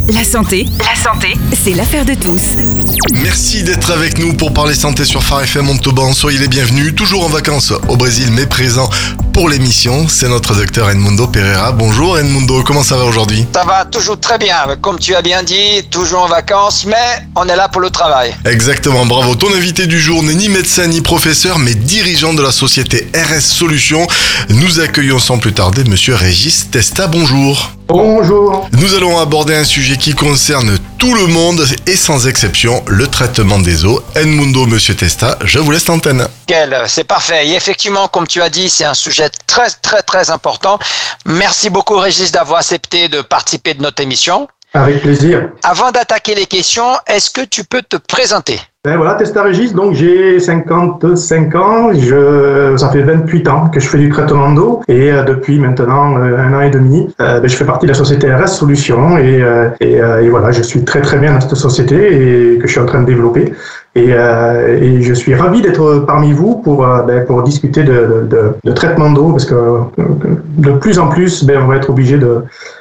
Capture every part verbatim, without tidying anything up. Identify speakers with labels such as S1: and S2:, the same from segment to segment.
S1: La santé, la santé, c'est l'affaire de tous.
S2: Merci d'être avec nous pour parler santé sur Phare F M Montauban. Soyez les bienvenus, toujours en vacances au Brésil, mais présent pour l'émission. C'est notre docteur Edmundo Pereira. Bonjour Edmundo, comment ça va aujourd'hui?
S3: Ça va toujours très bien, comme tu as bien dit, toujours en vacances, mais on est là pour le travail.
S2: Exactement, bravo. Ton invité du jour n'est ni médecin ni professeur, mais dirigeant de la société R S Solutions. Nous accueillons sans plus tarder Monsieur Régis Testa. Bonjour.
S4: Bonjour.
S2: Nous allons aborder un sujet qui concerne tout le monde et sans exception, le traitement des os. Edmundo, Monsieur Testa, je vous laisse l'antenne.
S3: Quel, c'est parfait. Et effectivement, comme tu as dit, c'est un sujet très très très important. Merci beaucoup Régis d'avoir accepté de participer de notre émission.
S4: Avec plaisir.
S3: Avant d'attaquer les questions, est-ce que tu peux te présenter?
S4: Ben voilà, Testa Régis, donc j'ai cinquante-cinq ans, je, ça fait vingt-huit ans que je fais du traitement d'eau et euh, depuis maintenant euh, un an et demi, euh, ben, je fais partie de la société R S Solutions et, euh, et, euh, et voilà, je suis très très bien dans cette société et que je suis en train de développer et, euh, et je suis ravi d'être parmi vous pour, euh, ben, pour discuter de, de, de traitement d'eau parce que euh, de plus en plus, ben, on va être obligé de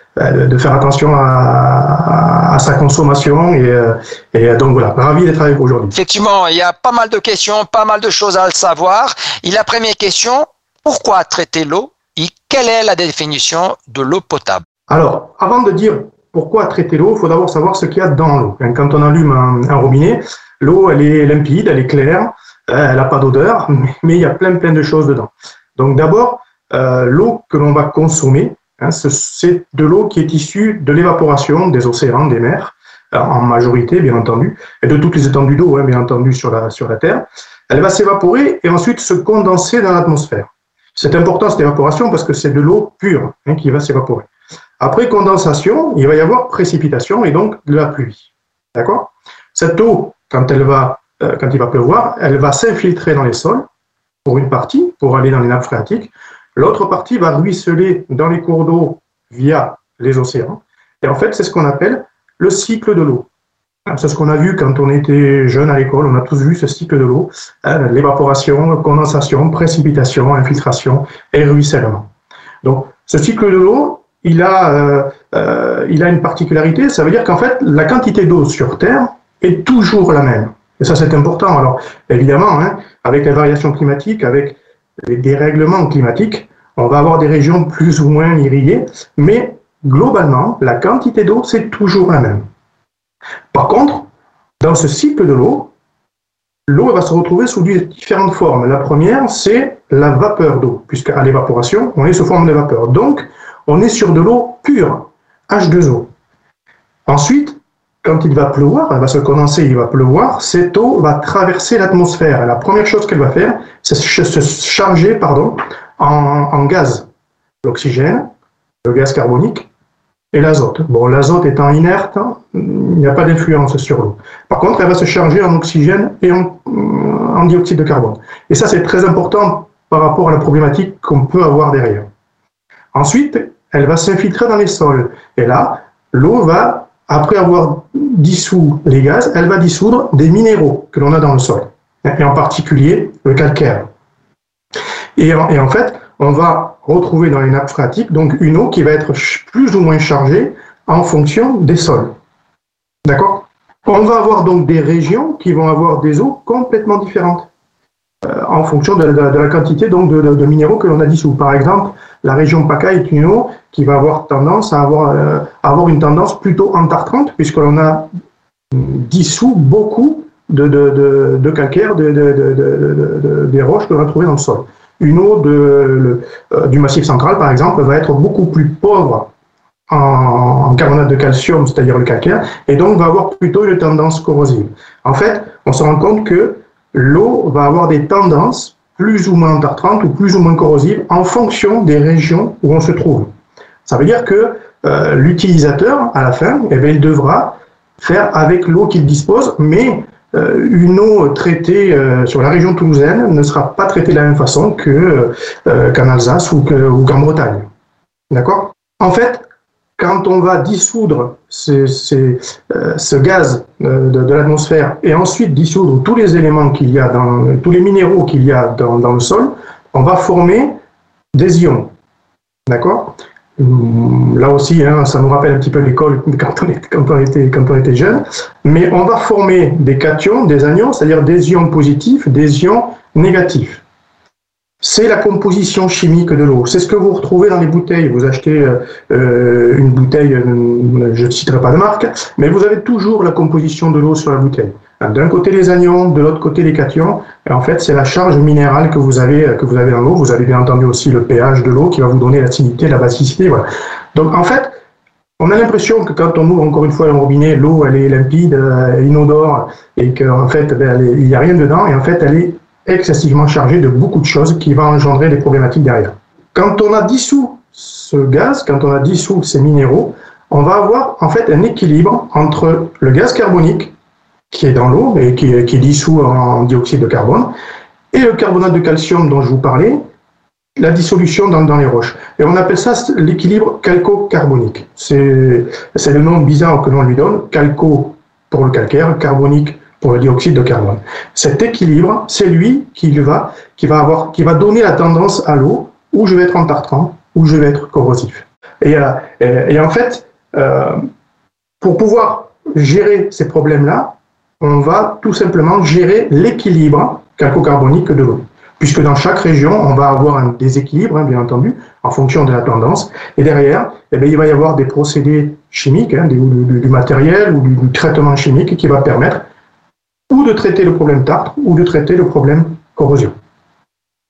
S4: de faire attention à, à, à sa consommation et, et donc voilà, ravi d'être avec vous aujourd'hui.
S3: Effectivement, il y a pas mal de questions, pas mal de choses à le savoir. Et la première question, pourquoi traiter l'eau et quelle est la définition de l'eau potable?
S4: Alors, avant de dire pourquoi traiter l'eau, il faut d'abord savoir ce qu'il y a dans l'eau. Quand on allume un, un robinet, l'eau elle est limpide, elle est claire, elle n'a pas d'odeur, mais il y a plein plein de choses dedans. Donc d'abord, euh, l'eau que l'on va consommer, Hein, c'est de l'eau qui est issue de l'évaporation des océans, des mers, en majorité bien entendu, et de toutes les étendues d'eau, hein, bien entendu, sur la, sur la Terre. Elle va s'évaporer et ensuite se condenser dans l'atmosphère. C'est important cette évaporation parce que c'est de l'eau pure hein, qui va s'évaporer. Après condensation, il va y avoir précipitation et donc de la pluie. D'accord ? Cette eau, quand, elle va, euh, quand il va pleuvoir, elle va s'infiltrer dans les sols, pour une partie, pour aller dans les nappes phréatiques. L'autre partie va ruisseler dans les cours d'eau via les océans. Et en fait, c'est ce qu'on appelle le cycle de l'eau. C'est ce qu'on a vu quand on était jeune à l'école. On a tous vu ce cycle de l'eau. Hein, l'évaporation, condensation, précipitation, infiltration et ruissellement. Donc, ce cycle de l'eau, il a, euh, euh, il a une particularité. Ça veut dire qu'en fait, la quantité d'eau sur Terre est toujours la même. Et ça, c'est important. Alors, évidemment, hein, avec les variations climatiques, avec les dérèglements climatiques, on va avoir des régions plus ou moins irriguées, mais globalement, la quantité d'eau, c'est toujours la même. Par contre, dans ce cycle de l'eau, l'eau va se retrouver sous différentes formes. La première, c'est la vapeur d'eau, puisqu'à l'évaporation, on est sous forme de vapeur. Donc, on est sur de l'eau pure, H deux O. Ensuite, quand il va pleuvoir, elle va se condenser, il va pleuvoir, cette eau va traverser l'atmosphère. Et la première chose qu'elle va faire, c'est se charger pardon, en, en gaz. L'oxygène, le gaz carbonique et l'azote. Bon, l'azote étant inerte, il n'y a pas d'influence sur l'eau. Par contre, elle va se charger en oxygène et en, en dioxyde de carbone. Et ça, c'est très important par rapport à la problématique qu'on peut avoir derrière. Ensuite, elle va s'infiltrer dans les sols. Et là, l'eau va après avoir dissous les gaz, elle va dissoudre des minéraux que l'on a dans le sol, et en particulier le calcaire. Et en, et en fait, on va retrouver dans les nappes phréatiques donc une eau qui va être plus ou moins chargée en fonction des sols. D'accord ? On va avoir donc des régions qui vont avoir des eaux complètement différentes euh, en fonction de, de, de la quantité donc de, de, de minéraux que l'on a dissous. Par exemple, la région PACA est une eau qui va avoir tendance à avoir, euh, à avoir une tendance plutôt entartrante, puisque l'on a dissous beaucoup de, de, de, de calcaire, de, de, de, de, de, des roches que l'on a trouvées dans le sol. Une eau de, le, euh, du Massif central, par exemple, va être beaucoup plus pauvre en, en carbonate de calcium, c'est-à-dire le calcaire, et donc va avoir plutôt une tendance corrosive. En fait, on se rend compte que l'eau va avoir des tendances plus ou moins entartrantes ou plus ou moins corrosives en fonction des régions où on se trouve. Ça veut dire que euh, l'utilisateur, à la fin, eh bien, il devra faire avec l'eau qu'il dispose, mais euh, une eau traitée euh, sur la région toulousaine ne sera pas traitée de la même façon que, euh, qu'en Alsace ou, que, ou qu'en Bretagne. D'accord ? En fait, quand on va dissoudre ces, ces, euh, ce gaz euh, de, de l'atmosphère et ensuite dissoudre tous les éléments qu'il y a dans, tous les minéraux qu'il y a dans, dans le sol, on va former des ions. D'accord ? Là aussi, hein, ça nous rappelle un petit peu l'école quand on, était, quand, on était, quand on était jeune. Mais on va former des cations, des anions, c'est-à-dire des ions positifs, des ions négatifs. C'est la composition chimique de l'eau. C'est ce que vous retrouvez dans les bouteilles. Vous achetez euh, une bouteille, euh, je ne citerai pas de marque, mais vous avez toujours la composition de l'eau sur la bouteille. D'un côté les anions, de l'autre côté les cations. Et en fait, c'est la charge minérale que vous avez que vous avez dans l'eau. Vous avez bien entendu aussi le pH de l'eau qui va vous donner l'acidité, la basicité. Voilà. Donc en fait, on a l'impression que quand on ouvre encore une fois un robinet, l'eau elle est limpide, euh, inodore, et qu'en fait ben, elle est, il n'y a rien dedans. Et en fait, elle est excessivement chargée de beaucoup de choses qui vont engendrer des problématiques derrière. Quand on a dissous ce gaz, quand on a dissous ces minéraux, on va avoir en fait un équilibre entre le gaz carbonique qui est dans l'eau et qui, qui est dissous en dioxyde de carbone, et le carbonate de calcium dont je vous parlais, la dissolution dans, dans les roches. Et on appelle ça l'équilibre calco-carbonique. C'est, c'est le nom bizarre que l'on lui donne, calco pour le calcaire, carbonique pour le dioxyde de carbone. Cet équilibre, c'est lui qui va, qui va, avoir, qui va donner la tendance à l'eau où je vais être entartrant, où je vais être corrosif. Et, euh, et, et en fait, euh, pour pouvoir gérer ces problèmes-là, on va tout simplement gérer l'équilibre calco-carbonique de l'eau. Puisque dans chaque région, on va avoir un déséquilibre, hein, bien entendu, en fonction de la tendance. Et derrière, eh bien, il va y avoir des procédés chimiques, hein, du, du, du matériel ou du, du traitement chimique qui va permettre ou de traiter le problème tartre ou de traiter le problème corrosion. D'accord ?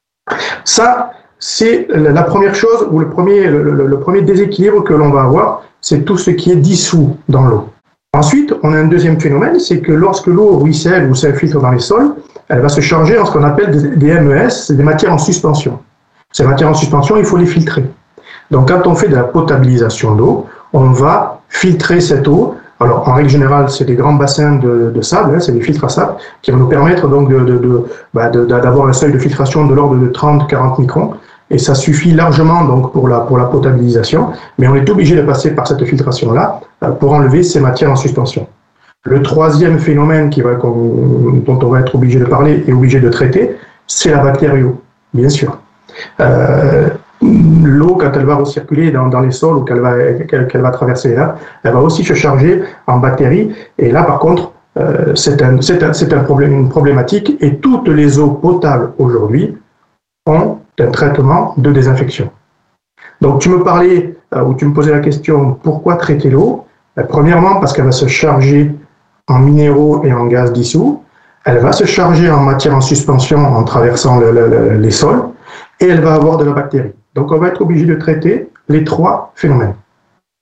S4: Ça, c'est la première chose, ou le premier, le, le, le premier déséquilibre que l'on va avoir, c'est tout ce qui est dissous dans l'eau. Ensuite, on a un deuxième phénomène, c'est que lorsque l'eau ruisselle ou s'infiltre dans les sols, elle va se charger en ce qu'on appelle des M E S, c'est des matières en suspension. Ces matières en suspension, il faut les filtrer. Donc quand on fait de la potabilisation d'eau, on va filtrer cette eau. Alors en règle générale, c'est des grands bassins de, de sable, hein, c'est des filtres à sable, qui vont nous permettre donc de, de, de, bah de, d'avoir un seuil de filtration de l'ordre de trente à quarante microns. Et ça suffit largement donc pour la, pour la potabilisation, mais on est obligé de passer par cette filtration-là pour enlever ces matières en suspension. Le troisième phénomène qui va, dont on va être obligé de parler et obligé de traiter, c'est la bactério, bien sûr. Euh, l'eau, quand elle va recirculer dans, dans les sols ou qu'elle va, qu'elle, qu'elle va traverser là, elle va aussi se charger en bactéries. Et là, par contre, euh, c'est, un, c'est, un, c'est un problème, une problématique. Et toutes les eaux potables aujourd'hui ont un traitement de désinfection. Donc tu me parlais, euh, ou tu me posais la question, pourquoi traiter l'eau ? euh, Premièrement, parce qu'elle va se charger en minéraux et en gaz dissous, elle va se charger en matière en suspension en traversant le, le, le, les sols, et elle va avoir de la bactérie. Donc on va être obligé de traiter les trois phénomènes. D'accord ?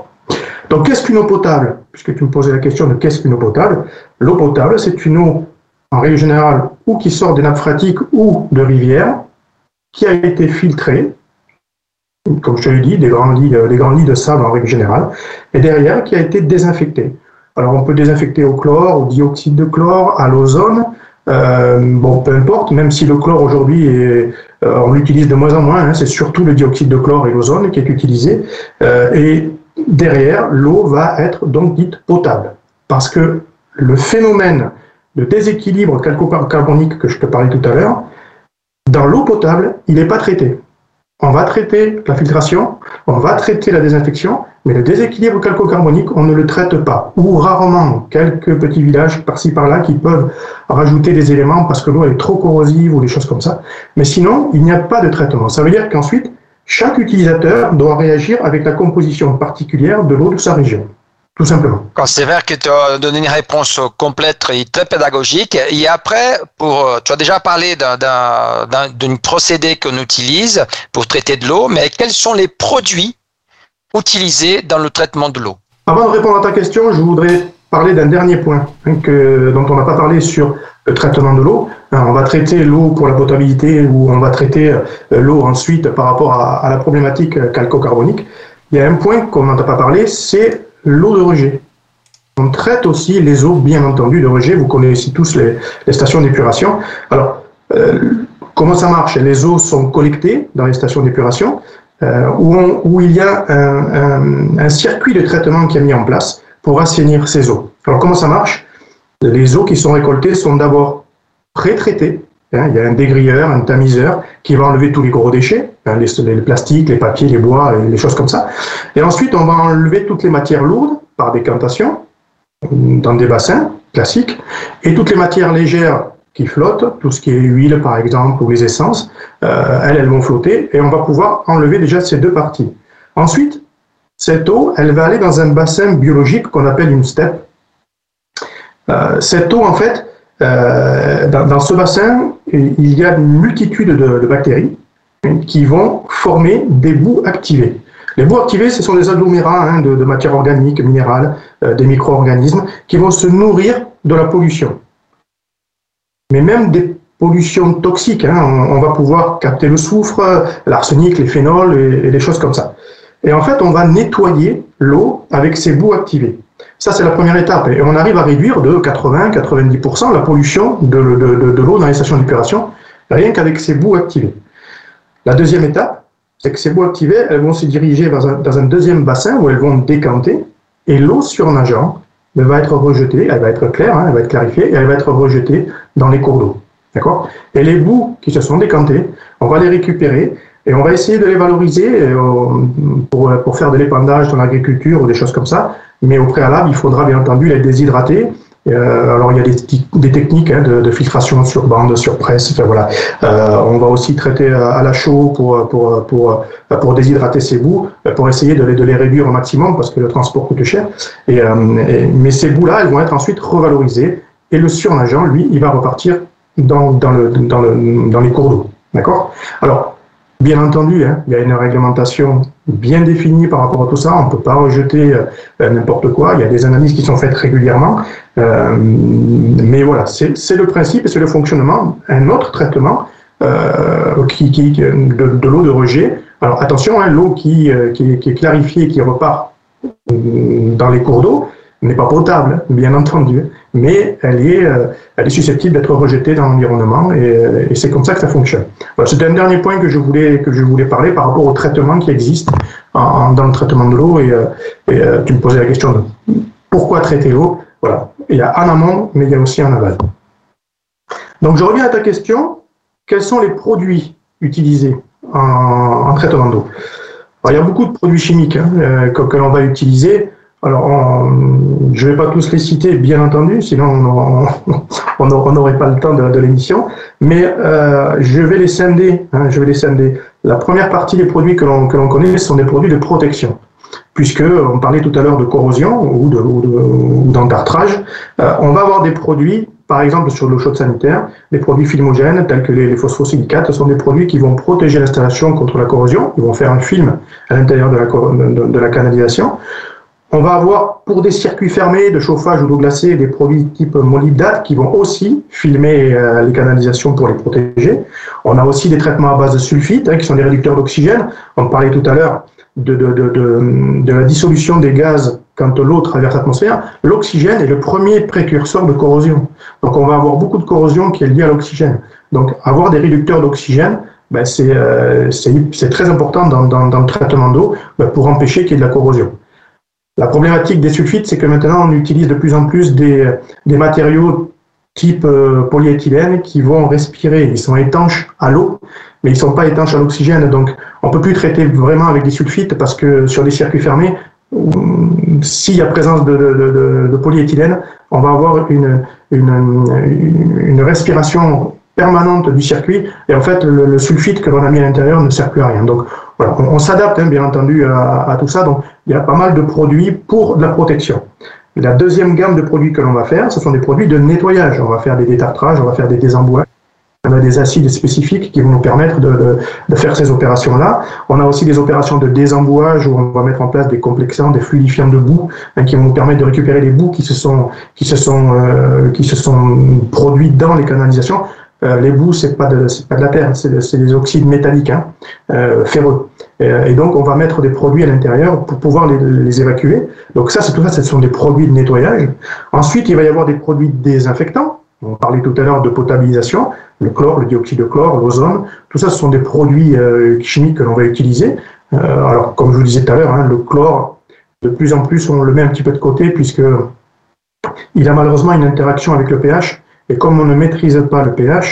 S4: Donc qu'est-ce qu'une eau potable ? Puisque tu me posais la question de qu'est-ce qu'une eau potable ? L'eau potable, c'est une eau, en règle générale, ou qui sort des nappes phréatiques ou de rivières, qui a été filtré, comme je te l'ai dit, des grands lits, des grands lits de sable en règle générale, et derrière qui a été désinfecté. Alors on peut désinfecter au chlore, au dioxyde de chlore, à l'ozone, euh, bon peu importe, même si le chlore aujourd'hui est, euh, on l'utilise de moins en moins, hein, c'est surtout le dioxyde de chlore et l'ozone qui est utilisé, euh, et derrière l'eau va être donc dite potable, parce que le phénomène de déséquilibre calco-carbonique que je te parlais tout à l'heure, dans l'eau potable, il n'est pas traité. On va traiter la filtration, on va traiter la désinfection, mais le déséquilibre calco-carbonique, on ne le traite pas. Ou rarement, quelques petits villages par-ci par-là qui peuvent rajouter des éléments parce que l'eau est trop corrosive ou des choses comme ça. Mais sinon, il n'y a pas de traitement. Ça veut dire qu'ensuite, chaque utilisateur doit réagir avec la composition particulière de l'eau de sa région. Tout simplement.
S3: C'est vrai que tu as donné une réponse complète et très pédagogique. Et après, pour, tu as déjà parlé d'un, d'un, d'un, d'un procédé qu'on utilise pour traiter de l'eau, mais quels sont les produits utilisés dans le traitement de l'eau ?
S4: Avant de répondre à ta question, je voudrais parler d'un dernier point hein, que, dont on n'a pas parlé sur le traitement de l'eau. Alors, on va traiter l'eau pour la potabilité ou on va traiter l'eau ensuite par rapport à, à la problématique calco-carbonique. Il y a un point qu'on n'a pas parlé, c'est l'eau de rejet. On traite aussi les eaux, bien entendu, de rejet. Vous connaissez tous les, les stations d'épuration. Alors, euh, comment ça marche ? Les eaux sont collectées dans les stations d'épuration euh, où, on, où il y a un, un, un circuit de traitement qui est mis en place pour assainir ces eaux. Alors, comment ça marche ? Les eaux qui sont récoltées sont d'abord pré-traitées Hein, il y a un dégrilleur, un tamiseur qui va enlever tous les gros déchets, hein, les, les plastiques, les papiers, les bois, les, les choses comme ça. Et ensuite, on va enlever toutes les matières lourdes par décantation dans des bassins classiques et toutes les matières légères qui flottent, tout ce qui est huile par exemple ou les essences, euh, elles, elles vont flotter et on va pouvoir enlever déjà ces deux parties. Ensuite, cette eau, elle va aller dans un bassin biologique qu'on appelle une steppe. Euh, cette eau, en fait, euh, dans, dans ce bassin, il y a une multitude de, de bactéries qui vont former des boues activées. Les boues activées, ce sont des agglomérats hein, de, de matières organiques, minérales, euh, des micro-organismes qui vont se nourrir de la pollution. Mais même des pollutions toxiques, hein, on, on va pouvoir capter le soufre, l'arsenic, les phénols et, et des choses comme ça. Et en fait, on va nettoyer l'eau avec ces boues activées. Ça, c'est la première étape. Et on arrive à réduire de quatre-vingts à quatre-vingt-dix pour cent la pollution de, de, de, de l'eau dans les stations d'épuration, rien qu'avec ces boues activées. La deuxième étape, c'est que ces boues activées, elles vont se diriger dans un, dans un deuxième bassin où elles vont décanter, et l'eau surnageante elle va être rejetée, elle va être claire, hein, elle va être clarifiée, et elle va être rejetée dans les cours d'eau. D'accord ? Et les boues qui se sont décantées, on va les récupérer, et on va essayer de les valoriser pour, pour faire de l'épandage dans l'agriculture ou des choses comme ça. Mais au préalable, il faudra bien entendu les déshydrater. Euh, alors il y a des, des techniques hein, de, de filtration sur bande, sur presse. Enfin, voilà. Euh, on va aussi traiter à la chaux pour, pour, pour, pour déshydrater ces boues, pour essayer de les, de les réduire au maximum parce que le transport coûte cher. Et, euh, et, mais ces boues-là, elles vont être ensuite revalorisées et le surnageant, lui, il va repartir dans, dans, le, dans, le, dans les cours d'eau. D'accord ? Alors, bien entendu, hein, il y a une réglementation bien définie par rapport à tout ça. On ne peut pas rejeter euh, n'importe quoi. Il y a des analyses qui sont faites régulièrement. Euh, mais voilà, c'est le principe et c'est le fonctionnement. Un autre traitement euh, qui, qui, de, de l'eau de rejet. Alors attention, hein, l'eau qui, euh, qui, qui est clarifiée et qui repart dans les cours d'eau n'est pas potable, bien entendu, mais elle est, euh, elle est susceptible d'être rejetée dans l'environnement et, et c'est comme ça que ça fonctionne. Voilà, c'était un dernier point que je voulais que je voulais parler par rapport au traitement qui existe en, en, dans le traitement de l'eau et, euh, et euh, tu me posais la question de pourquoi traiter l'eau. Voilà, il y a en amont, mais il y a aussi en aval. Donc je reviens à ta question. Quels sont les produits utilisés en, en traitement d'eau? Il y a beaucoup de produits chimiques hein, euh, que, que l'on va utiliser. Alors, on, je ne vais pas tous les citer, bien entendu, sinon on n'aurait pas le temps de, de l'émission, mais euh, je vais les scinder, hein, je vais les scinder. La première partie des produits que l'on que l'on connaît, ce sont des produits de protection, puisque on parlait tout à l'heure de corrosion ou de ou de, ou d'entartrage. Euh, on va avoir des produits, par exemple sur l'eau chaude sanitaire, des produits filmogènes tels que les, les phosphosilicates, ce sont des produits qui vont protéger l'installation contre la corrosion, ils vont faire un film à l'intérieur de la, de, de la canalisation. On va avoir, pour des circuits fermés de chauffage ou d'eau glacée, des produits type molybdate qui vont aussi filmer euh, les canalisations pour les protéger. On a aussi des traitements à base de sulfite, hein, qui sont des réducteurs d'oxygène. On parlait tout à l'heure de, de, de, de, de la dissolution des gaz quand l'eau traverse l'atmosphère. L'oxygène est le premier précurseur de corrosion. Donc on va avoir beaucoup de corrosion qui est liée à l'oxygène. Donc avoir des réducteurs d'oxygène, ben, c'est euh, très important dans, dans, dans le traitement d'eau ben, pour empêcher qu'il y ait de la corrosion. La problématique des sulfites, c'est que maintenant on utilise de plus en plus des, des matériaux type euh, polyéthylène qui vont respirer. Ils sont étanches à l'eau, mais ils ne sont pas étanches à l'oxygène. Donc on ne peut plus traiter vraiment avec des sulfites parce que sur des circuits fermés, s'il y a présence de, de, de, de polyéthylène, on va avoir une, une, une respiration permanente du circuit et en fait le, le sulfite que l'on a mis à l'intérieur ne sert plus à rien. Donc voilà, on, on s'adapte hein, bien entendu à, à tout ça. Donc il y a pas mal de produits pour de la protection. La deuxième gamme de produits que l'on va faire, ce sont des produits de nettoyage. On va faire des détartrages, on va faire des désembouages. On a des acides spécifiques qui vont nous permettre de, de, de faire ces opérations-là. On a aussi des opérations de désembouage où on va mettre en place des complexants, des fluidifiants de boue hein, qui vont nous permettre de récupérer les boues qui se sont, qui se sont, euh, qui se sont produites dans les canalisations. Euh, les boues, c'est pas de, c'est pas de la terre, c'est de, des oxydes métalliques, hein, euh, ferreux. Et, et donc, on va mettre des produits à l'intérieur pour pouvoir les, les évacuer. Donc ça, c'est tout ça, ce sont des produits de nettoyage. Ensuite, il va y avoir des produits désinfectants. On parlait tout à l'heure de potabilisation, le chlore, le dioxyde de chlore, l'ozone. Tout ça, ce sont des produits euh, chimiques que l'on va utiliser. Euh, alors, comme je vous disais tout à l'heure, hein, le chlore, de plus en plus, on le met un petit peu de côté puisque il a malheureusement une interaction avec le pH. Et comme on ne maîtrise pas le pH,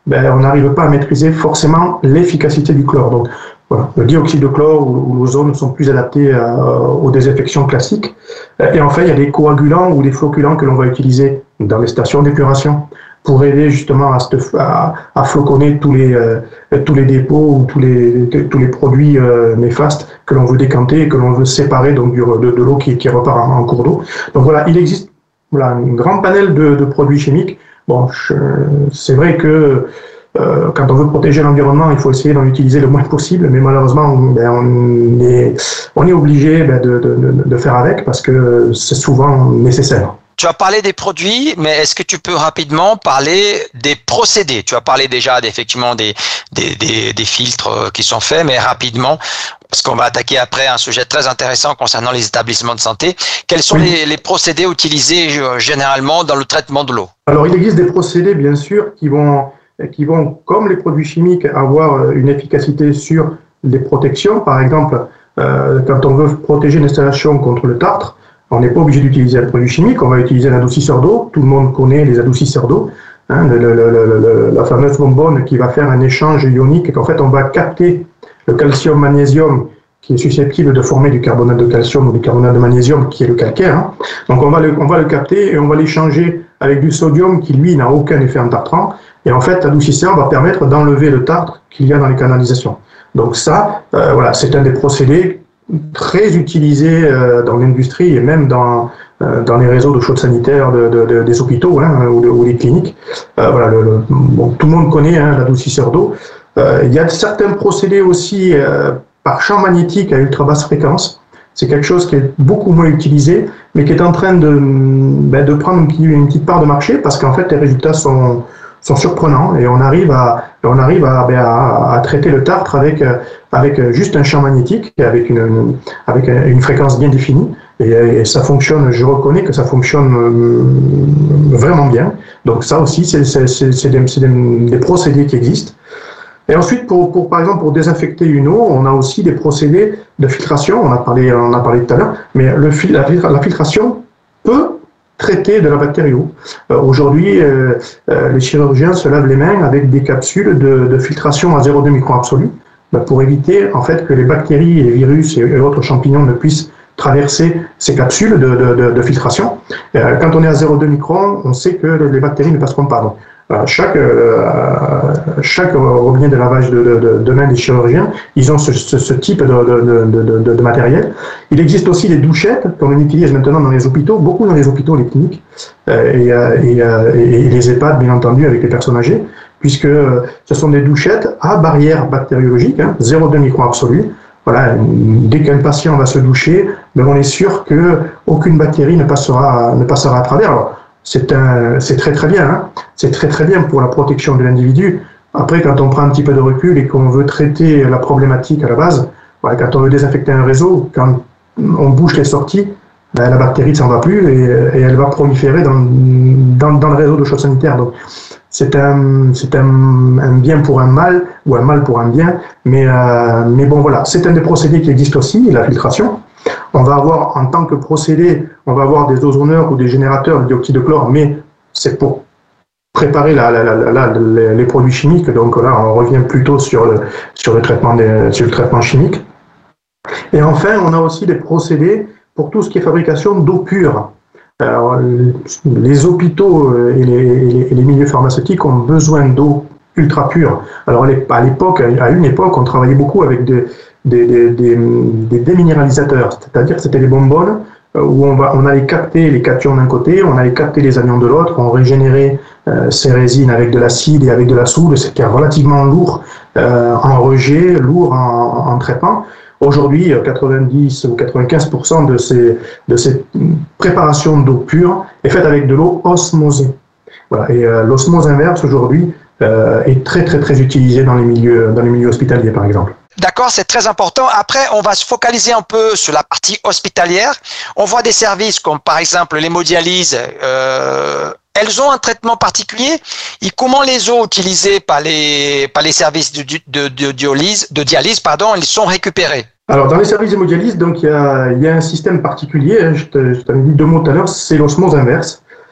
S4: ben, on n'arrive pas à maîtriser forcément l'efficacité du chlore. Donc, voilà, le dioxyde de chlore ou, ou l'ozone sont plus adaptés à, aux désinfections classiques. Et enfin, il y a des coagulants ou des flocculants que l'on va utiliser dans les stations d'épuration pour aider justement à, à, à floconner tous les, euh, tous les dépôts ou tous les, tous les produits euh, néfastes que l'on veut décanter et que l'on veut séparer donc, du, de, de l'eau qui, qui repart en, en cours d'eau. Donc voilà, il existe voilà, un grand panel de, de produits chimiques. Bon, je, c'est vrai que euh, quand on veut protéger l'environnement, il faut essayer d'en utiliser le moins possible, mais malheureusement, ben, on est, on est obligé ben, de, de, de faire avec parce que c'est souvent nécessaire.
S3: Tu as parlé des produits, mais est-ce que tu peux rapidement parler des procédés? Tu as parlé déjà effectivement des, des, des, des filtres qui sont faits, mais rapidement, parce qu'on va attaquer après un sujet très intéressant concernant les établissements de santé. Quels sont oui. les, les procédés utilisés généralement dans le traitement de l'eau?
S4: Alors, il existe des procédés, bien sûr, qui vont, qui vont, comme les produits chimiques, avoir une efficacité sur les protections. Par exemple, euh, quand on veut protéger une installation contre le tartre, on n'est pas obligé d'utiliser un produit chimique, on va utiliser un adoucisseur d'eau. Tout le monde connaît les adoucisseurs d'eau, hein, le, le, le, le, la fameuse bonbonne qui va faire un échange ionique et qu'en fait on va capter le calcium-magnésium qui est susceptible de former du carbonate de calcium ou du carbonate de magnésium qui est le calcaire. Hein. Donc on va, le, on va le capter et on va l'échanger avec du sodium qui lui n'a aucun effet entartrant. Et en fait l'adoucisseur va permettre d'enlever le tartre qu'il y a dans les canalisations. Donc ça, euh, voilà, c'est un des procédés très utilisé euh, dans l'industrie et même dans, euh, dans les réseaux de chaude sanitaire de, de, de, des hôpitaux hein, ou, de, ou des cliniques. Euh, voilà, le, le, bon, tout le monde connaît hein, l'adoucisseur d'eau. Euh, il y a certains procédés aussi euh, par champ magnétique à ultra basse fréquence. C'est quelque chose qui est beaucoup moins utilisé, mais qui est en train de, ben, de prendre une, une petite part de marché parce qu'en fait les résultats sont, sont surprenants et on arrive à, on arrive à, ben, à, à traiter le tartre avec, avec juste un champ magnétique, avec une, une, avec une fréquence bien définie. Et, et ça fonctionne, je reconnais que ça fonctionne vraiment bien. Donc ça aussi, c'est, c'est, c'est, c'est, des, c'est des, des procédés qui existent. Et ensuite, pour, pour, par exemple, pour désinfecter une eau, on a aussi des procédés de filtration. On a parlé, on a parlé tout à l'heure, mais le, la, la filtration peut traiter de la bactérie eau. Euh, aujourd'hui, euh, euh, les chirurgiens se lavent les mains avec des capsules de, de filtration à zéro virgule deux micron absolu bah, pour éviter en fait que les bactéries, et les virus et, et autres champignons ne puissent traverser ces capsules de, de, de, de filtration. Euh, quand on est à zéro virgule deux micron, on sait que les bactéries ne passeront pas. Donc, euh, chaque, euh, chaque robinet de lavage de, de, de mains des chirurgiens, ils ont ce, ce, ce type de, de, de, de, de matériel. Il existe aussi des douchettes qu'on utilise maintenant dans les hôpitaux, beaucoup dans les hôpitaux, les cliniques, euh, et, et, euh, et les EHPAD, bien entendu, avec les personnes âgées, puisque ce sont des douchettes à barrière bactériologique, hein, zéro virgule deux micron absolu. Voilà, dès qu'un patient va se doucher, ben on est sûr qu'aucune bactérie ne passera, ne passera à travers. Alors, c'est, un, c'est très très bien, hein. C'est très très bien pour la protection de l'individu. Après, quand on prend un petit peu de recul et qu'on veut traiter la problématique à la base, voilà, quand on veut désinfecter un réseau, quand on bouche les sorties, ben, la bactérie ne s'en va plus et, et elle va proliférer dans, dans, dans le réseau de chaude sanitaire. Donc, c'est un, c'est un, un bien pour un mal ou un mal pour un bien, mais, euh, mais bon voilà, c'est un des procédés qui existe aussi, la filtration. On va avoir en tant que procédé, on va avoir des ozoneurs ou des générateurs de dioxyde de chlore, mais c'est pour préparer la, la, la, la, les, les produits chimiques. Donc là, on revient plutôt sur le, sur le traitement des, sur le traitement chimique. Et enfin, on a aussi des procédés pour tout ce qui est fabrication d'eau pure. Alors, les hôpitaux et les, et les milieux pharmaceutiques ont besoin d'eau ultra pure. Alors à l'époque, à une époque, on travaillait beaucoup avec des, des, des, des, des déminéralisateurs, c'est-à-dire que c'était des bonbonnes où on, va, on allait capter les cations d'un côté, on allait capter les anions de l'autre, on régénérait euh, ces résines avec de l'acide et avec de la soude, c'était relativement lourd euh, en rejet, lourd en, en traitement. Aujourd'hui, quatre-vingt-dix ou quatre-vingt-quinze pour cent de ces, de ces préparations d'eau pure est faite avec de l'eau osmosée. Voilà. Et euh, l'osmose inverse aujourd'hui euh, est très très très utilisée dans les milieux, dans les milieux hospitaliers par exemple.
S3: D'accord, c'est très important. Après, on va se focaliser un peu sur la partie hospitalière. On voit des services comme par exemple l'hémodialyse. Euh, elles ont un traitement particulier. Et comment les eaux utilisées par les par les services de, de, de, dialyse, de dialyse, pardon, elles sont récupérées?
S4: Alors, dans les services d'hémodialyse, donc il y a, il y a un système particulier. Je, te, je t'avais dit deux mots tout à l'heure. C'est l'osmose inverse.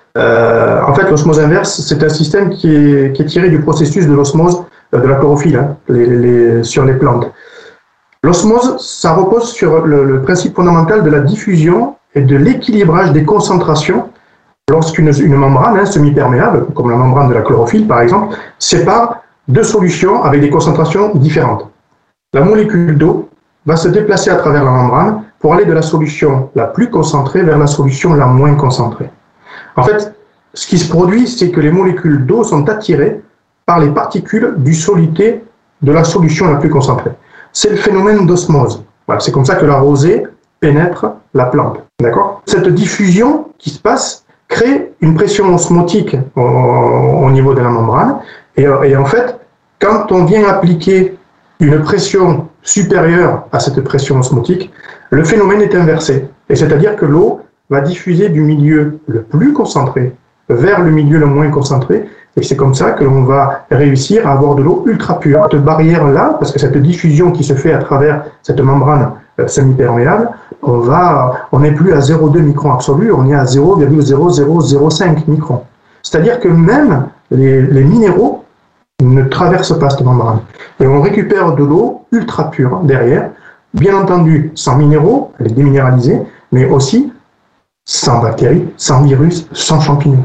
S4: Euh, en fait, l'osmose inverse, c'est un système qui est, qui est tiré du processus de l'osmose euh, de la chlorophylle hein, les, les, sur les plantes. L'osmose, ça repose sur le, le principe fondamental de la diffusion et de l'équilibrage des concentrations lorsqu'une une membrane hein, semi-perméable, comme la membrane de la chlorophylle par exemple, sépare deux solutions avec des concentrations différentes. La molécule d'eau va se déplacer à travers la membrane pour aller de la solution la plus concentrée vers la solution la moins concentrée. En fait, ce qui se produit, c'est que les molécules d'eau sont attirées par les particules du soluté de la solution la plus concentrée. C'est le phénomène d'osmose. Voilà, c'est comme ça que la rosée pénètre la plante. D'accord ? Cette diffusion qui se passe crée une pression osmotique au, au niveau de la membrane. Et, et en fait, quand on vient appliquer une pression supérieure à cette pression osmotique, le phénomène est inversé. Et c'est-à-dire que l'eau va diffuser du milieu le plus concentré vers le milieu le moins concentré. Et c'est comme ça que l'on va réussir à avoir de l'eau ultra pure. Cette barrière-là, parce que cette diffusion qui se fait à travers cette membrane euh, semi-perméable, on va, on n'est plus à zéro virgule deux microns absolu, on est à zéro virgule zéro zéro zéro cinq microns. C'est-à-dire que même les, les minéraux ne traversent pas cette membrane. Et on récupère de l'eau ultra pure derrière, bien entendu sans minéraux, elle est déminéralisée, mais aussi sans bactéries, sans virus, sans champignons.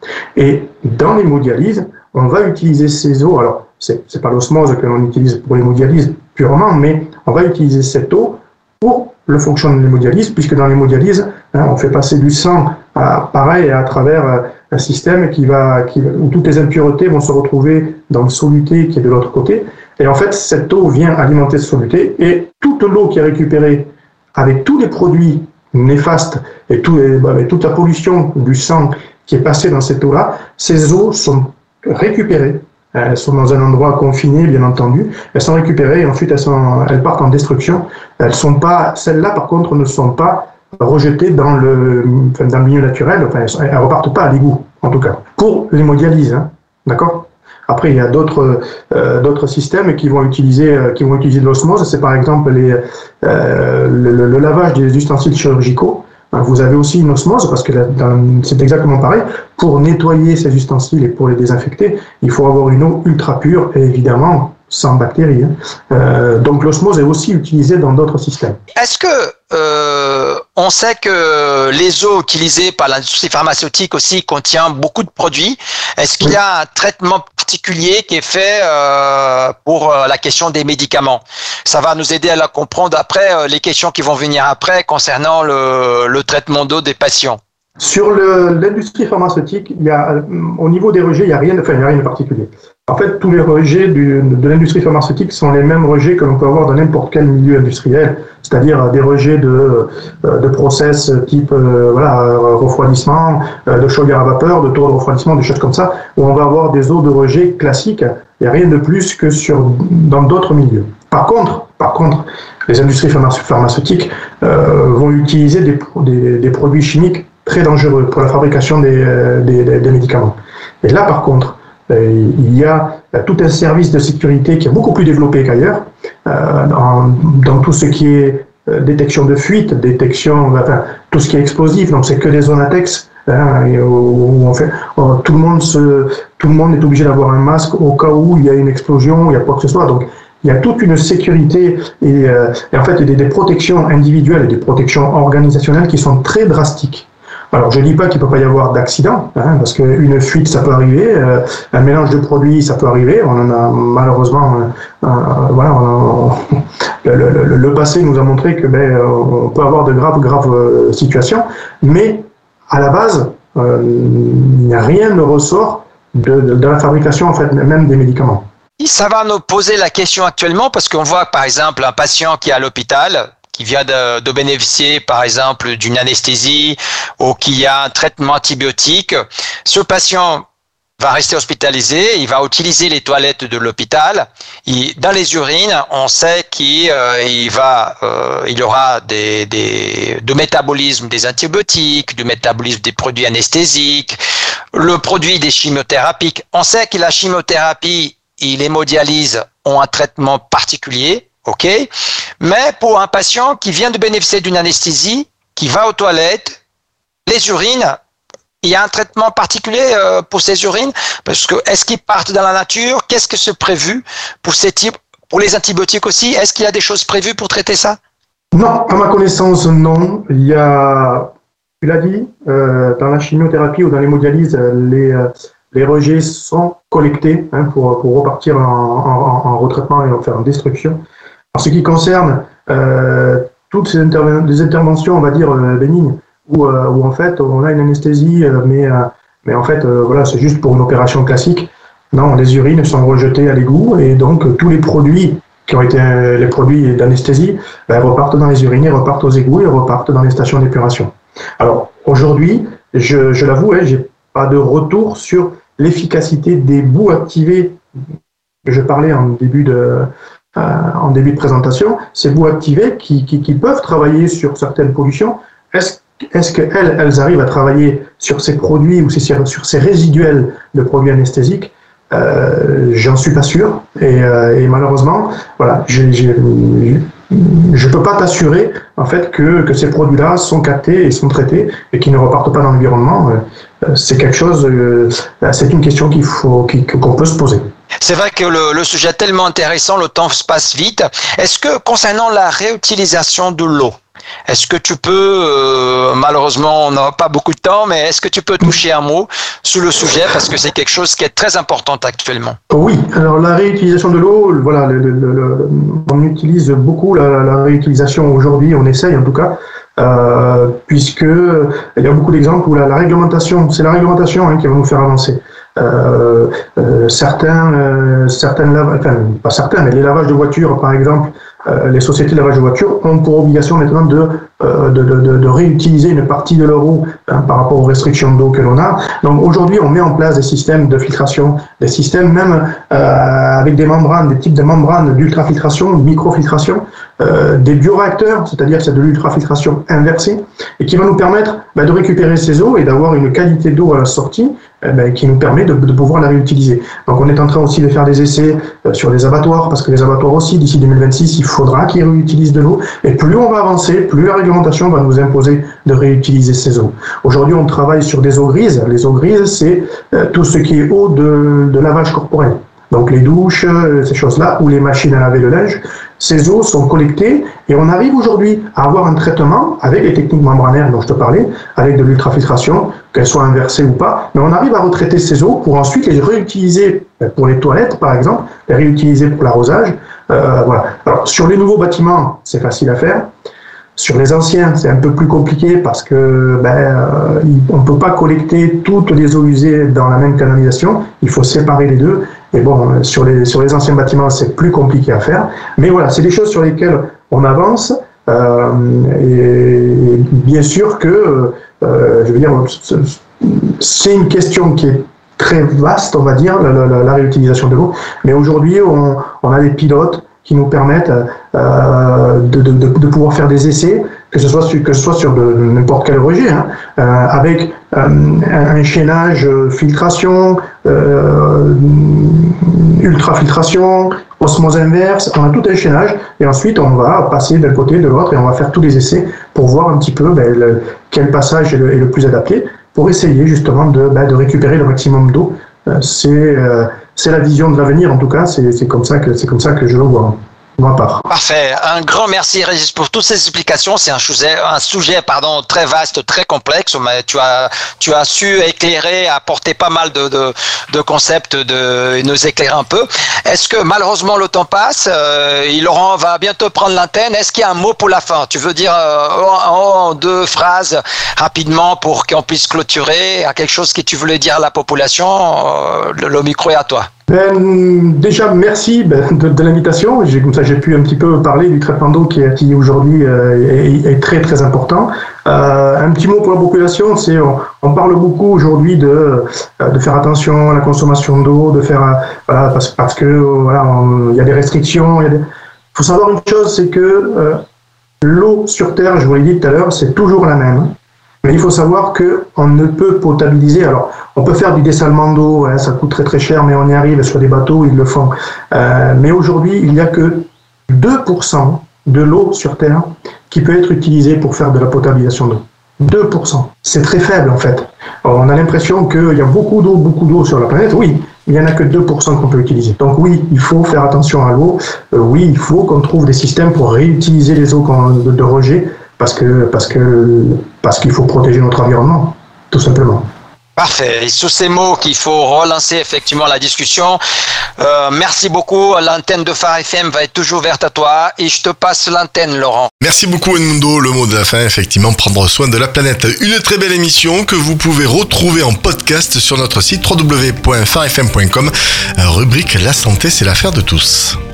S4: Et dans l'hémodialyse, on va utiliser ces eaux, alors c'est, c'est pas l'osmose que l'on utilise pour l'hémodialyse purement, mais on va utiliser cette eau pour le fonctionnement de l'hémodialyse, puisque dans l'hémodialyse, hein, on fait passer du sang à, pareil à travers euh, un système qui va, qui, où toutes les impuretés vont se retrouver dans le soluté qui est de l'autre côté. Et en fait, cette eau vient alimenter ce soluté, et toute l'eau qui est récupérée avec tous les produits néfastes et, tout, et avec toute la pollution du sang qui est passée dans cette eau-là, ces eaux sont récupérées. Elles sont dans un endroit confiné, bien entendu. Elles sont récupérées et ensuite elles, sont, elles partent en destruction. Elles sont pas, celles-là, par contre, ne sont pas rejetées dans le, enfin, dans le milieu naturel. Enfin, elles ne repartent pas à l'égout, en tout cas. Pour l'hémodialyse, hein, d'accord ? Après, il y a d'autres, euh, d'autres systèmes qui vont utiliser, euh, qui vont utiliser de l'osmose. C'est par exemple les, euh, le, le lavage des ustensiles chirurgicaux. Vous avez aussi une osmose, parce que dans, c'est exactement pareil. Pour nettoyer ces ustensiles et pour les désinfecter, il faut avoir une eau ultra pure et évidemment sans bactéries. Hein. Euh, donc l'osmose est aussi utilisée dans d'autres systèmes.
S3: Est-ce que euh, on sait que les eaux utilisées par l'industrie pharmaceutique aussi contiennent beaucoup de produits? Est-ce qu'il oui. y a un traitement particulier qui est fait euh, pour euh, la question des médicaments? Ça va nous aider à la comprendre après euh, les questions qui vont venir après concernant le, le traitement d'eau des patients.
S4: Sur le, l'industrie pharmaceutique, il y a, au niveau des rejets, il n'y a rien de, enfin, il y a rien de particulier. En fait, tous les rejets du, de l'industrie pharmaceutique sont les mêmes rejets que l'on peut avoir dans n'importe quel milieu industriel, c'est-à-dire des rejets de, de process type euh, voilà, refroidissement, de chaudière à vapeur, de tour de refroidissement, des choses comme ça, où on va avoir des eaux de rejet classiques. Il n'y a rien de plus que sur, dans d'autres milieux. Par contre, par contre, les industries pharmaceutiques euh, vont utiliser des, des, des produits chimiques très dangereux pour la fabrication des, des, des, des médicaments. Et là, par contre, euh, il y a tout un service de sécurité qui est beaucoup plus développé qu'ailleurs, euh, dans, dans tout ce qui est euh, détection de fuite, détection, enfin, tout ce qui est explosif, donc c'est que des zones ATEX, hein, et où on fait, où tout, le monde se, tout le monde est obligé d'avoir un masque au cas où il y a une explosion, il y a quoi que ce soit. Donc, il y a toute une sécurité et, euh, et en fait des, des protections individuelles et des protections organisationnelles qui sont très drastiques. Alors, je ne dis pas qu'il ne peut pas y avoir d'accident, hein, parce qu'une fuite, ça peut arriver, euh, un mélange de produits, ça peut arriver. On en a malheureusement, euh, euh, voilà, on a, on, le, le, le passé nous a montré que ben, on peut avoir de graves, graves situations, mais à la base, euh, il n'y a rien ne ressort de, de, de la fabrication, en fait, même des médicaments.
S3: Ça va nous poser la question actuellement, parce qu'on voit, par exemple, un patient qui est à l'hôpital, qui vient de, de bénéficier, par exemple, d'une anesthésie ou qui a un traitement antibiotique. Ce patient va rester hospitalisé, il va utiliser les toilettes de l'hôpital. Il, dans les urines, on sait qu'il euh, il va, euh, il aura des, des, du métabolisme des antibiotiques, du métabolisme des produits anesthésiques, le produit des chimiothérapies. On sait que la chimiothérapie et l'hémodialyse ont un traitement particulier. Ok, mais pour un patient qui vient de bénéficier d'une anesthésie, qui va aux toilettes, les urines il y a un traitement particulier euh, pour ces urines? Parce que est-ce qu'ils partent dans la nature? Qu'est-ce que c'est prévu pour ces types, pour les antibiotiques aussi? Est-ce qu'il y a des choses prévues pour traiter ça?
S4: Non, à ma connaissance, non. Il y a, tu l'as dit, euh, dans la chimiothérapie ou dans l'hémodialyse, les, euh, les rejets sont collectés hein, pour, pour repartir en, en, en retraitement et en faire en destruction. En ce qui concerne euh, toutes ces interven- des interventions, on va dire, euh, bénignes, où, euh, où en fait on a une anesthésie, euh, mais, euh, mais en fait, euh, voilà, c'est juste pour une opération classique. Non, les urines sont rejetées à l'égout et donc euh, tous les produits qui ont été euh, les produits d'anesthésie ben, repartent dans les urines, repartent aux égouts et repartent dans les stations d'épuration. Alors aujourd'hui, je, je l'avoue, hein, j'ai pas de retour sur l'efficacité des bouts activés que je parlais en début de, euh, en début de présentation. Ces bouts activés qui, qui, qui peuvent travailler sur certaines pollutions, est-ce, est-ce qu'elles elles arrivent à travailler sur ces produits ou sur ces résiduels de produits anesthésiques? Euh, j'en suis pas sûr et, euh, et malheureusement voilà j'ai, j'ai, je peux pas t'assurer en fait que, que ces produits-là sont captés et sont traités et qu'ils ne repartent pas dans l'environnement. Euh, c'est quelque chose euh, c'est une question qu'il faut qu'on peut se poser.
S3: C'est vrai que le, le sujet est tellement intéressant, le temps se passe vite. Est-ce que concernant la réutilisation de l'eau, est-ce que tu peux, euh, malheureusement on n'a pas beaucoup de temps, mais est-ce que tu peux toucher un mot sur le sujet parce que c'est quelque chose qui est très important actuellement?
S4: Oui, alors la réutilisation de l'eau, voilà, le, le, le, on utilise beaucoup la, la réutilisation aujourd'hui, on essaye en tout cas, euh, puisque il y a beaucoup d'exemples où la, la réglementation, c'est la réglementation hein, qui va nous faire avancer. Euh, euh, certains, euh, certaines lavages, enfin pas certains, mais les lavages de voitures, par exemple, euh, les sociétés de lavage de voitures ont pour obligation maintenant de, euh, de, de, de réutiliser une partie de leur eau hein, par rapport aux restrictions d'eau que l'on a. Donc aujourd'hui, on met en place des systèmes de filtration, des systèmes même euh, avec des membranes, des types de membranes d'ultrafiltration, de microfiltration, euh, des bioréacteurs, c'est-à-dire que c'est de l'ultrafiltration inversée, et qui va nous permettre bah, de récupérer ces eaux et d'avoir une qualité d'eau à la sortie eh ben, qui nous permet de, de pouvoir la réutiliser. Donc on est en train aussi de faire des essais euh, sur les abattoirs, parce que les abattoirs aussi, d'ici deux mille vingt-six, il faudra qu'ils réutilisent de l'eau, et plus on va avancer, plus la réglementation va nous imposer de réutiliser ces eaux. Aujourd'hui, on travaille sur des eaux grises. Les eaux grises, c'est euh, tout ce qui est eau de, de lavage corporel. Donc les douches, ces choses-là, ou les machines à laver le linge, ces eaux sont collectées et on arrive aujourd'hui à avoir un traitement avec les techniques membranaires dont je te parlais, avec de l'ultrafiltration, qu'elles soient inversées ou pas, mais on arrive à retraiter ces eaux pour ensuite les réutiliser pour les toilettes par exemple, les réutiliser pour l'arrosage. Euh, voilà. Alors sur les nouveaux bâtiments, c'est facile à faire. Sur les anciens, c'est un peu plus compliqué parce que ben, euh, on ne peut pas collecter toutes les eaux usées dans la même canalisation. Il faut séparer les deux. Et bon, sur les sur les anciens bâtiments, c'est plus compliqué à faire. Mais voilà, c'est des choses sur lesquelles on avance. Euh, et, et bien sûr que, euh, je veux dire, c'est une question qui est très vaste, on va dire, la, la, la réutilisation de l'eau. Mais aujourd'hui, on, on a des pilotes qui nous permettent euh, de, de, de pouvoir faire des essais, que ce soit sur, que ce soit sur de, de n'importe quel rejet, hein, euh, avec euh, un chaînage filtration, euh, ultrafiltration, osmose inverse, on a tout un chaînage, et ensuite on va passer d'un côté, de l'autre, et on va faire tous les essais pour voir un petit peu ben, le, quel passage est le, est le plus adapté, pour essayer justement de, ben, de récupérer le maximum d'eau. Euh, c'est... Euh, C'est la vision de l'avenir, en tout cas, c'est, c'est, comme ça que, c'est comme ça que je le vois.
S3: Parfait. Un grand merci, Régis, pour toutes ces explications. C'est un sujet, un sujet pardon, très vaste, très complexe, mais tu as, tu as su éclairer, apporter pas mal de, de, de concepts de, et nous éclairer un peu. Est-ce que, malheureusement, le temps passe, euh, Laurent va bientôt prendre l'antenne. Est-ce qu'il y a un mot pour la fin? Tu veux dire euh, en, en deux phrases, rapidement, pour qu'on puisse clôturer à quelque chose que tu voulais dire à la population? euh, le, le micro est à toi.
S4: Ben, déjà, merci ben, de, de l'invitation. J'ai, comme ça, j'ai pu un petit peu parler du traitement d'eau qui, qui aujourd'hui euh, est, est très très important. Euh, un petit mot pour la population, c'est on, on parle beaucoup aujourd'hui de, de faire attention à la consommation d'eau, de faire euh, voilà, parce, parce que voilà, il y a des restrictions. Il des... faut savoir une chose, c'est que euh, l'eau sur Terre, je vous l'ai dit tout à l'heure, c'est toujours la même. Mais il faut savoir qu'on ne peut potabiliser. Alors, on peut faire du dessalement d'eau, hein, ça coûte très très cher, mais on y arrive sur des bateaux, ils le font. Euh, mais aujourd'hui, il n'y a que deux pour cent de l'eau sur Terre qui peut être utilisée pour faire de la potabilisation d'eau. deux pour cent. C'est très faible en fait. On a l'impression qu'il y a beaucoup d'eau, beaucoup d'eau sur la planète. Oui, il n'y en a que deux pour cent qu'on peut utiliser. Donc oui, il faut faire attention à l'eau. Euh, oui, il faut qu'on trouve des systèmes pour réutiliser les eaux de, de rejet parce que parce que parce qu'il faut protéger notre environnement, tout simplement.
S3: Parfait. Et sous ces mots qu'il faut relancer effectivement la discussion. Euh, merci beaucoup. L'antenne de Phare F M va être toujours ouverte à toi et je te passe l'antenne, Laurent.
S2: Merci beaucoup Edmundo. Le mot de la fin, effectivement, prendre soin de la planète. Une très belle émission que vous pouvez retrouver en podcast sur notre site w w w point phare f m point com. Rubrique La santé, c'est l'affaire de tous.